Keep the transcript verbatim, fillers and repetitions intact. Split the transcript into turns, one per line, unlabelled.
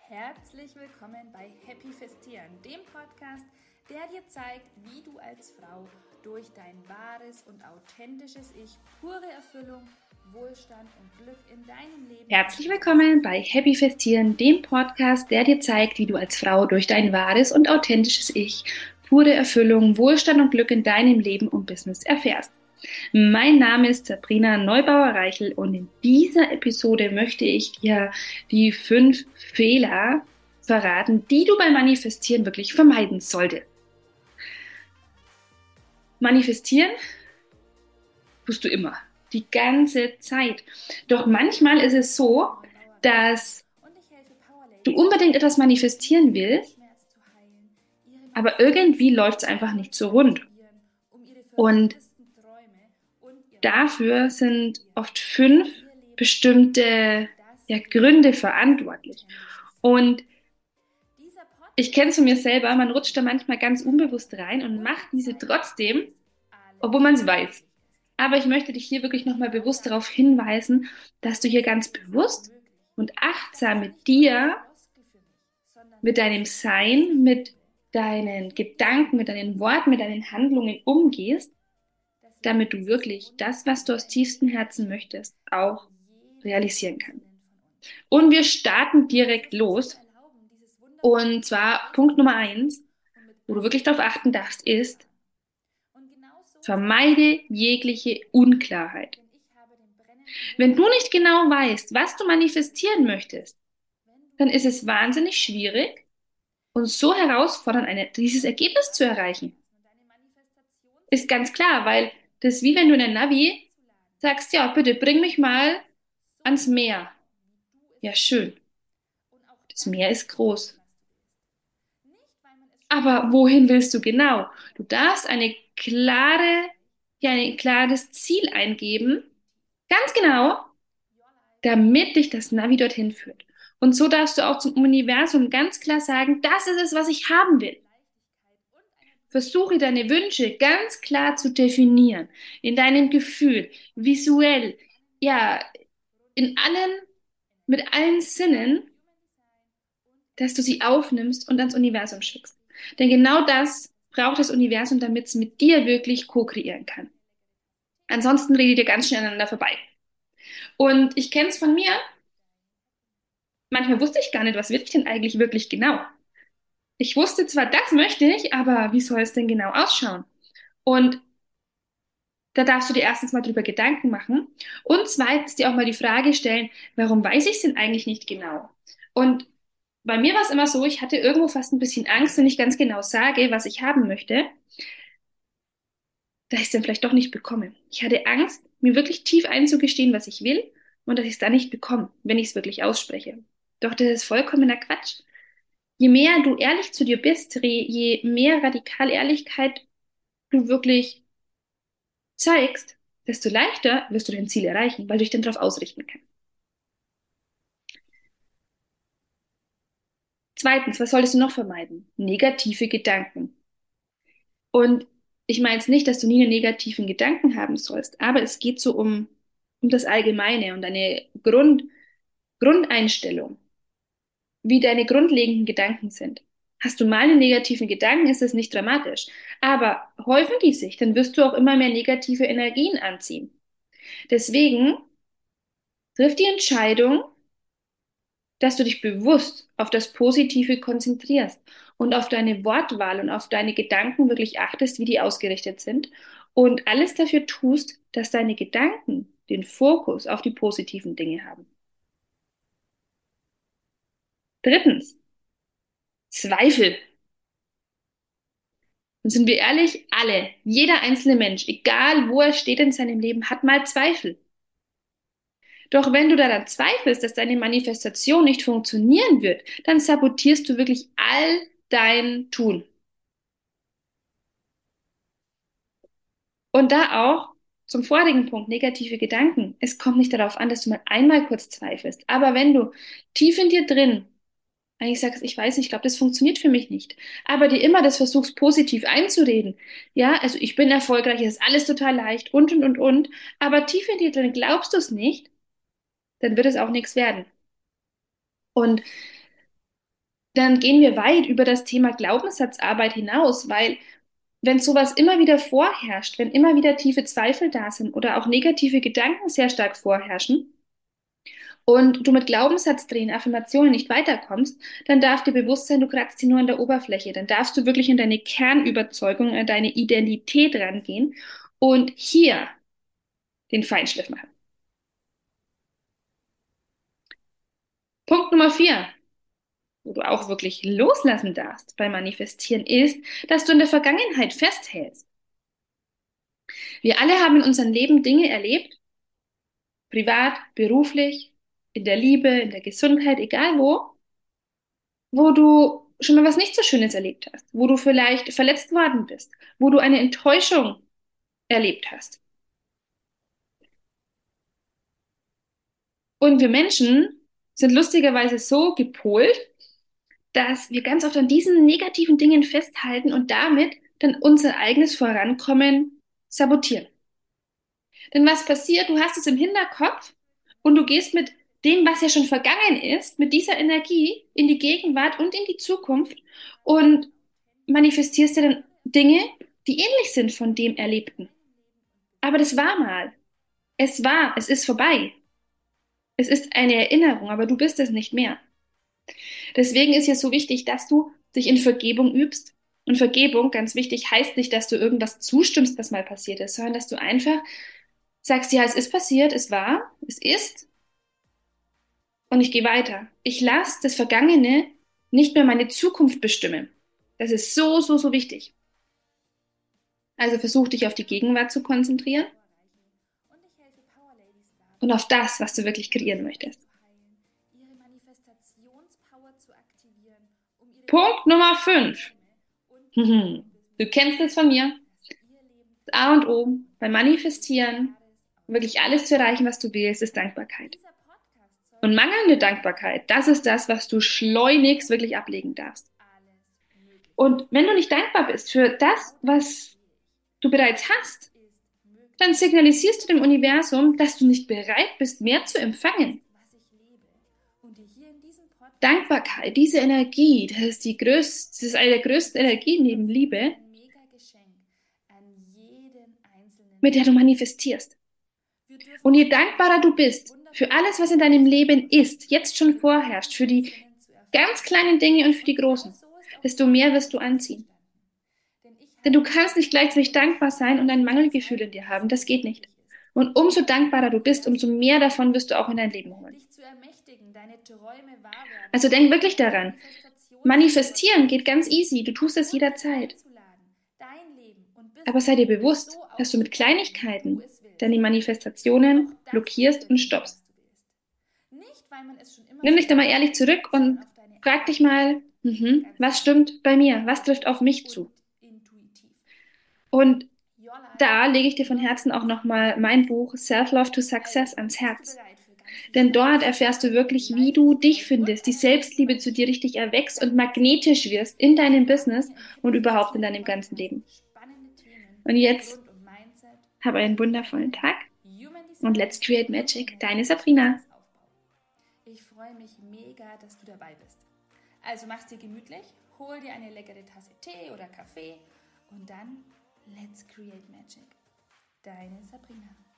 Herzlich willkommen bei Happy Festieren, dem Podcast, der dir zeigt, wie du als Frau durch dein wahres und authentisches Ich pure Erfüllung, Wohlstand und Glück in deinem Leben.
Herzlich willkommen bei Happy Festieren, dem Podcast, der dir zeigt, wie du als Frau durch dein wahres und authentisches Ich pure Erfüllung, Wohlstand und Glück in deinem Leben und Business erfährst. Mein Name ist Sabrina Neubauer-Reichel und in dieser Episode möchte ich dir die fünf Fehler verraten, die du beim Manifestieren wirklich vermeiden solltest. Manifestieren tust du immer, die ganze Zeit. Doch manchmal ist es so, dass du unbedingt etwas manifestieren willst, aber irgendwie läuft es einfach nicht so rund. Und dafür sind oft fünf bestimmte ja, Gründe verantwortlich. Und ich kenne es von mir selber, man rutscht da manchmal ganz unbewusst rein und macht diese trotzdem, obwohl man es weiß. Aber ich möchte dich hier wirklich nochmal bewusst darauf hinweisen, dass du hier ganz bewusst und achtsam mit dir, mit deinem Sein, mit deinen Gedanken, mit deinen Worten, mit deinen Handlungen umgehst, damit du wirklich das, was du aus tiefstem Herzen möchtest, auch realisieren kannst. Und wir starten direkt los. Und zwar Punkt Nummer eins, wo du wirklich darauf achten darfst, ist, vermeide jegliche Unklarheit. Wenn du nicht genau weißt, was du manifestieren möchtest, dann ist es wahnsinnig schwierig und so herausfordernd, eine, dieses Ergebnis zu erreichen. Ist ganz klar, weil das ist wie wenn du in ein Navi sagst, ja, bitte bring mich mal ans Meer. Ja, schön. Das Meer ist groß. Aber wohin willst du genau? Du darfst eine klare, ja, ein klares Ziel eingeben, ganz genau, damit dich das Navi dorthin führt. Und so darfst du auch zum Universum ganz klar sagen, das ist es, was ich haben will. Versuche deine Wünsche ganz klar zu definieren, in deinem Gefühl, visuell, ja, in allen, mit allen Sinnen, dass du sie aufnimmst und ans Universum schickst. Denn genau das braucht das Universum, damit es mit dir wirklich co-kreieren kann. Ansonsten redet ihr ganz schnell aneinander vorbei. Und ich kenne es von mir, manchmal wusste ich gar nicht, was will ich denn eigentlich wirklich genau. Ich wusste zwar, das möchte ich, aber wie soll es denn genau ausschauen? Und da darfst du dir erstens mal drüber Gedanken machen und zweitens dir auch mal die Frage stellen, warum weiß ich es denn eigentlich nicht genau? Und bei mir war es immer so, ich hatte irgendwo fast ein bisschen Angst, wenn ich ganz genau sage, was ich haben möchte, dass ich es dann vielleicht doch nicht bekomme. Ich hatte Angst, mir wirklich tief einzugestehen, was ich will und dass ich es dann nicht bekomme, wenn ich es wirklich ausspreche. Doch das ist vollkommener Quatsch. Je mehr du ehrlich zu dir bist, je mehr radikal Ehrlichkeit du wirklich zeigst, desto leichter wirst du dein Ziel erreichen, weil du dich dann darauf ausrichten kannst. Zweitens, was solltest du noch vermeiden? Negative Gedanken. Und ich meine jetzt nicht, dass du nie einen negativen Gedanken haben sollst, aber es geht so um, um das Allgemeine und deine Grund, Grundeinstellung, wie deine grundlegenden Gedanken sind. Hast du mal einen negativen Gedanken, ist es nicht dramatisch. Aber häufen die sich, dann wirst du auch immer mehr negative Energien anziehen. Deswegen triff die Entscheidung, dass du dich bewusst auf das Positive konzentrierst und auf deine Wortwahl und auf deine Gedanken wirklich achtest, wie die ausgerichtet sind und alles dafür tust, dass deine Gedanken den Fokus auf die positiven Dinge haben. Drittens, Zweifel. Und sind wir ehrlich, alle, jeder einzelne Mensch, egal wo er steht in seinem Leben, hat mal Zweifel. Doch wenn du daran zweifelst, dass deine Manifestation nicht funktionieren wird, dann sabotierst du wirklich all dein Tun. Und da auch zum vorigen Punkt, negative Gedanken. Es kommt nicht darauf an, dass du mal einmal kurz zweifelst. Aber wenn du tief in dir drin eigentlich sagst, ich weiß nicht, ich glaube, das funktioniert für mich nicht, aber dir immer das versuchst, positiv einzureden, ja, also ich bin erfolgreich, es ist alles total leicht und, und, und, und, aber tief in dir drin glaubst du es nicht, dann wird es auch nichts werden. Und dann gehen wir weit über das Thema Glaubenssatzarbeit hinaus, weil wenn sowas immer wieder vorherrscht, wenn immer wieder tiefe Zweifel da sind oder auch negative Gedanken sehr stark vorherrschen und du mit Glaubenssatzdrehen, Affirmationen nicht weiterkommst, dann darf dir bewusst sein, du kratzt sie nur an der Oberfläche. Dann darfst du wirklich an deine Kernüberzeugung, an deine Identität rangehen und hier den Feinschliff machen. Punkt Nummer vier, wo du auch wirklich loslassen darfst beim Manifestieren, ist, dass du in der Vergangenheit festhältst. Wir alle haben in unserem Leben Dinge erlebt, privat, beruflich, in der Liebe, in der Gesundheit, egal wo, wo du schon mal was nicht so Schönes erlebt hast, wo du vielleicht verletzt worden bist, wo du eine Enttäuschung erlebt hast. Und wir Menschen sind lustigerweise so gepolt, dass wir ganz oft an diesen negativen Dingen festhalten und damit dann unser eigenes Vorankommen sabotieren. Denn was passiert? Du hast es im Hinterkopf und du gehst mit dem, was ja schon vergangen ist, mit dieser Energie in die Gegenwart und in die Zukunft und manifestierst dir dann Dinge, die ähnlich sind von dem Erlebten. Aber das war mal. Es war, es ist vorbei. Es ist eine Erinnerung, aber du bist es nicht mehr. Deswegen ist ja so wichtig, dass du dich in Vergebung übst. Und Vergebung, ganz wichtig, heißt nicht, dass du irgendwas zustimmst, was mal passiert ist, sondern dass du einfach sagst, ja, es ist passiert, es war, es ist und ich gehe weiter. Ich lasse das Vergangene nicht mehr meine Zukunft bestimmen. Das ist so, so, so wichtig. Also versuch dich auf die Gegenwart zu konzentrieren und auf das, was du wirklich kreieren möchtest. Punkt Nummer fünf. Du kennst es von mir. Das A und O beim Manifestieren, wirklich alles zu erreichen, was du willst, ist Dankbarkeit. Und mangelnde Dankbarkeit, das ist das, was du schleunigst wirklich ablegen darfst. Und wenn du nicht dankbar bist für das, was du bereits hast, dann signalisierst du dem Universum, dass du nicht bereit bist, mehr zu empfangen. Dankbarkeit, diese Energie, das ist die größte, das ist eine der größten Energien neben Liebe, mit der du manifestierst. Und je dankbarer du bist für alles, was in deinem Leben ist, jetzt schon vorherrscht, für die ganz kleinen Dinge und für die großen, desto mehr wirst du anziehen. Denn du kannst nicht gleichzeitig dankbar sein und ein Mangelgefühl in dir haben. Das geht nicht. Und umso dankbarer du bist, umso mehr davon wirst du auch in dein Leben holen. Also denk wirklich daran. Manifestieren geht ganz easy. Du tust es jederzeit. Aber sei dir bewusst, dass du mit Kleinigkeiten deine Manifestationen blockierst und stoppst. Nimm dich da mal ehrlich zurück und frag dich mal, mhm, was stimmt bei mir? Was trifft auf mich zu? Und da lege ich dir von Herzen auch nochmal mein Buch Self-Love to Success ans Herz. Denn dort erfährst du wirklich, wie du dich findest, die Selbstliebe zu dir richtig erwächst und magnetisch wirst in deinem Business und überhaupt in deinem ganzen Leben. Und jetzt hab einen wundervollen Tag und let's create magic. Deine Sabrina.
Ich freue mich mega, dass du dabei bist. Also mach's dir gemütlich, hol dir eine leckere Tasse Tee oder Kaffee und dann let's create magic. Deine Sabrina.